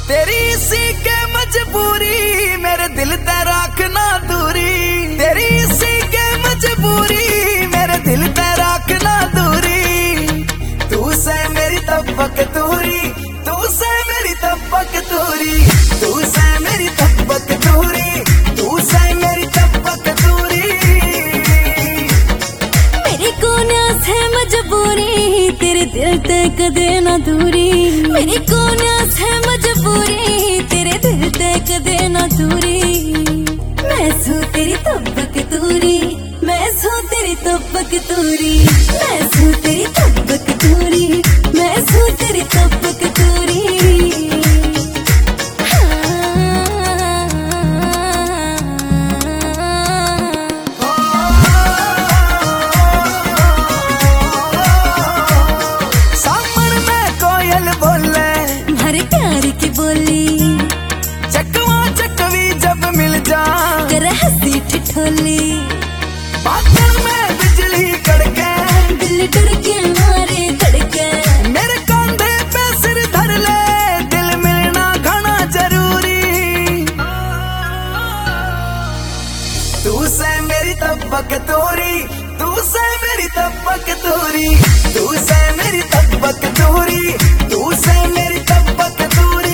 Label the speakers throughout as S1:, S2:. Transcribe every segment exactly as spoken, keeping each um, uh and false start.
S1: तेरी इसी के मजबूरी मेरे दिल ते रखना दूरी, तेरी इसी के मजबूरी मेरे दिल ते रखना दूरी। तू से मेरी तबक दूरी, तू से मेरी तबक दूरी, तू से मेरी तबक दूरी, तू से मेरी तबक दूरी।
S2: मेरी कोन्या से मजबूरी तेरे दिल ते कदे ना दूरी, मेरी कोन्या से मजबूरी तेरे दिल ते कदे ना दूरी। मैं सू तेरी तबक दूरी, मैं सू तेरी तबक दूरी, मैं सू तेरी तबक दूरी, मैं सू तेरी तबक दूरी।
S1: चकवा चकवी जब मिल जा
S2: कर हंसी ठिठोली,
S1: बादल में बिजली कड़के,
S2: दिल डरके मारे धड़के।
S1: मेरे कंधे पे सिर धर ले, दिल मिलना घना जरूरी। तू से मेरी तबक दूरी, तू से मेरी तबक दूरी, तू से मेरी तबक दूरी, तू से मेरी तबक दूरी।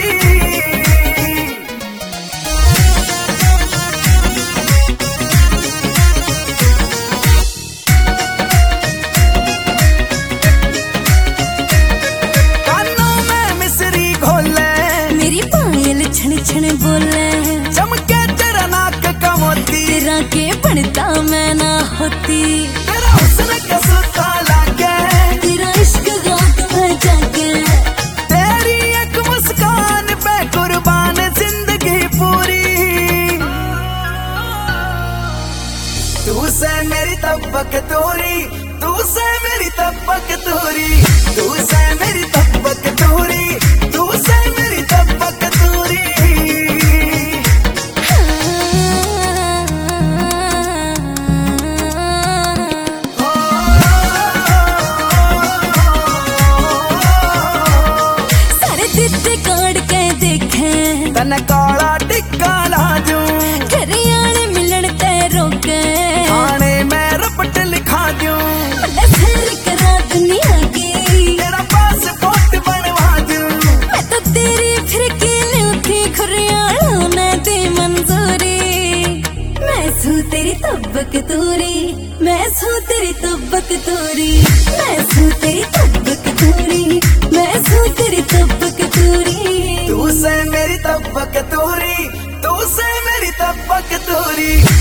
S2: छन छन बोले
S1: चमके तेरा नाक का मोती,
S2: तेरा के बनता मैं ना होती।
S1: तेरा हुस्न कसता लागे,
S2: तेरा इश्क गात भर जागे।
S1: तेरी एक मुस्कान पे कुर्बान जिंदगी पूरी। तू से मेरी तबक दूरी, तू से मेरी तबक दूरी, तू से मेरी तबक दूरी, तू से मेरी तबक दूरी। तन काला टिक्का लाजू,
S2: घरियाने मिलन ते रोके,
S1: थाने में रपट लिखा दूं,
S2: सैर करा दुनिया की,
S1: तेरा पासपोर्ट बनवा दूं।
S2: मैं तो तेरी फिर की लूठी घरियालों ने दी मंजूरी। मैं सू तेरी तबक दूरी, मैं सू तेरी तबक दूरी, मैं सू तेरी तबक दूरी, मैं सू तेरी तबक दूरी।
S1: तू से मेरी तबक दूरी, तू से मेरी तबक दूरी।